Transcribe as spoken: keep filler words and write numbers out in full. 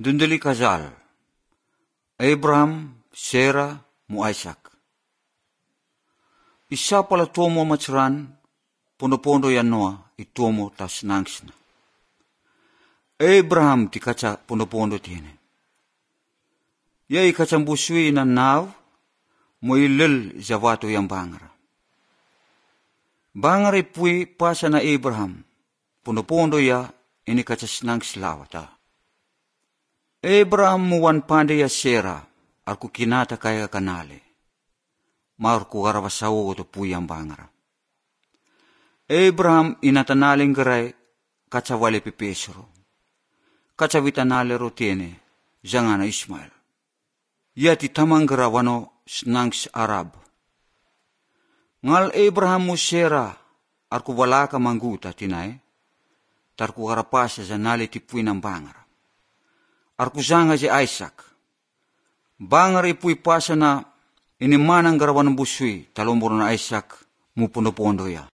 Dundali kazal, Abraham, Sarah, mu Isaac. Isa pala tuomo maceran, pondo-pondo yan noa, ituomo tas nangsina. Abraham ti kaca pondo-pondo tiene. Yai kacang busui na naw, mo ilil zavato yang bangara. Bangara pui pasa na Abraham, pondo-pondo ya, ini kaca senang selawata. Abraham muwan pandai ya Sarah, arku kinata kaya kanale. Marku garawasawo to puyang bangara. Abraham inatanaling gerai kaca wale pipesro. Kaca witanale rotiene, zangana Ismail. Yati tamang gerawano snangs Arab. Ngal Abraham mu Sarah, arku walaka mangguta tinai, tarku garapasa zanale tipui ng bangara. Arku zanga si Isaac. Bangar ipui pasa na inimanang garawan busui talomboro na Isaac mu pondo-pondo ya.